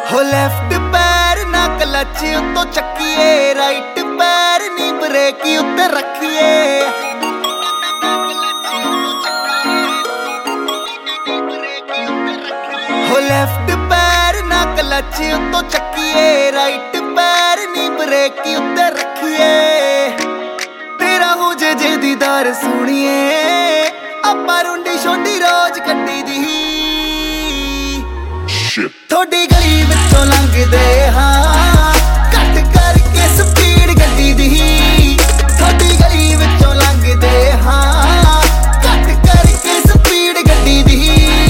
ਹੋ ਲੈਫਟ ਪੈਰ ਨਾ ਕਲੱਚ ਉੱਤੋਂ ਚੱਕੀਏ, ਰਾਈਟ ਪੈਰ ਨੀ ਬ੍ਰੇਕ ਉੱਤੇ ਰੱਖੀਏ। ਹੋ ਲੈਫਟ ਪੈਰ ਨਾ ਕਲੱਚ ਉੱਤੋਂ ਚੱਕੀਏ, ਰਾਈਟ ਪੈਰ ਨੀ ਬ੍ਰੇਕ ਉੱਤੇ ਰੱਖੀਏ। ਤੇਰਾ ਹੋ ਜੇ ਦੀਦਾਰ ਸੁਣੀਏ, ਆਪਾਂ ਰੁੰਡੀ ਛੋਟੀ ਰੋਜ਼ ਕੱਢੀ ਦੀ। ਥੋੜੀ ਗਲੀ ਵਿੱਚੋਂ ਲੰਘਦੇ ਹਾਂ, ਘੱਟ ਕਰਕੇ ਸਪੀਡ ਗੱਡੀ ਦੀ। ਥੋੜੀ ਗਲੀ ਵਿੱਚੋਂ ਲੰਘਦੇ ਹਾਂ, ਘੱਟ ਕਰਕੇ ਸਪੀਡ ਗੱਡੀ ਦੀ।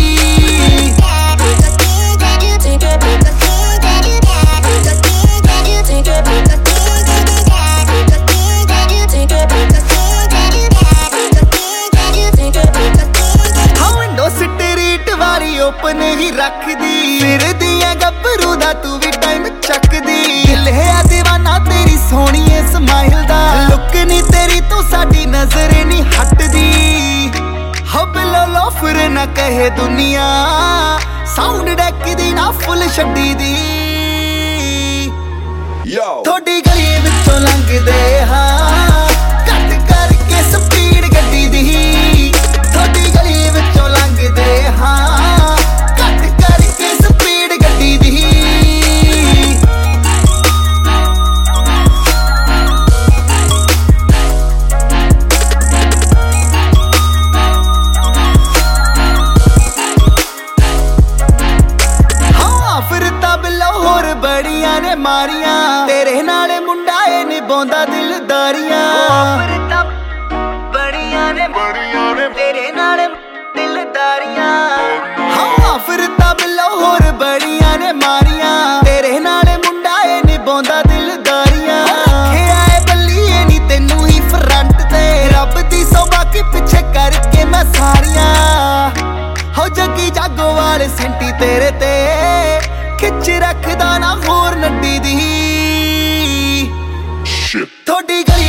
ਓਪਨ ਹੀ ਰੱਖਦੀ, ਫਿਰਦੀਆਂ ਗੱਭਰੂ ਦਾ ਤੂੰ ਵੀ ਟਾਈਮ ਚੱਕਦੀ। ਲਿਆ ਦੀਵਾਨਾ ਤੇਰੀ ਸੋਹਣੀਏ ਸਮਾਈਲ ਦਾ, ਲੁੱਕ ਨੀ ਤੇਰੀ ਤੋਂ ਸਾਡੀ ਨਜ਼ਰ ਨੀ ਹਟਦੀ। ਹੋ ਬਿਲੋ ਲੋਫਰ ਨਾ ਕਹੇ ਦੁਨੀਆ, ਸਾਊਂਡ ਡੈਕ ਦੀ ਨਾ ਫੁੱਲ ਛੱਡੀ ਦੀ। ਥੋੜੀ ਗਲੀ ਵਿੱਚੋਂ ਲੰਘਦੇ ਹਾਂ, ਘੱਟ ਕਰਕੇ ਸਪੀਡ ਗੱਡੀ ਦੀ। ਥੋੜੀ ਗਲੀ ਵਿੱਚੋਂ ਲੰਘਦੇ ਹਾਂ, ਬੜੀਆਂ ਨੇ ਮਾਰੀਆਂ ਤੇਰੇ ਨਾਲ ਮੁੰਡਾ ਏ ਨਿਭਾਉਂਦਾ ਦਿਲਦਾਰੀਆਂ। ਬੜੀਆਂ ਨੇ ਤੇਰੇ ਨਾਲ ਦਿਲਦਾਰੀਆਂ। ਹਾਂ ਫਿਰਦਾ ਬਿੱਲੋ ਹੋਰ ਬੜੀਆਂ ਨੇ ਮਾਰੀਆਂ ਤੇਰੇ ਨਾਲ ਮੁੰਡਾ ਏ ਨਿਭਾਉਂਦਾ ਦਿਲਦਾਰੀਆਂ। ਰੱਖਿਆ ਏ ਬੱਲੀਏ ਨੀ ਤੈਨੂੰ ਹੀ ਫਰੰਟ ਤੇ, ਰੱਬ ਦੀ ਸੌਭਾ ਕੇ ਪਿੱਛੇ ਕਰਕੇ ਮੈਂ ਸਾਰੀਆਂ। ਹੋ ਜੱਗੀ ਜਾਗੋਵਾਲ ਸੈਂਟੀ ਤੇਰੇ ਤੇ, ਖਿੱਚ ਰੱਖਦਾ ਨਾ ਹੋਰ ਨੱਡੀ ਦੀ। ਥੋੜੀ ਗਲੀ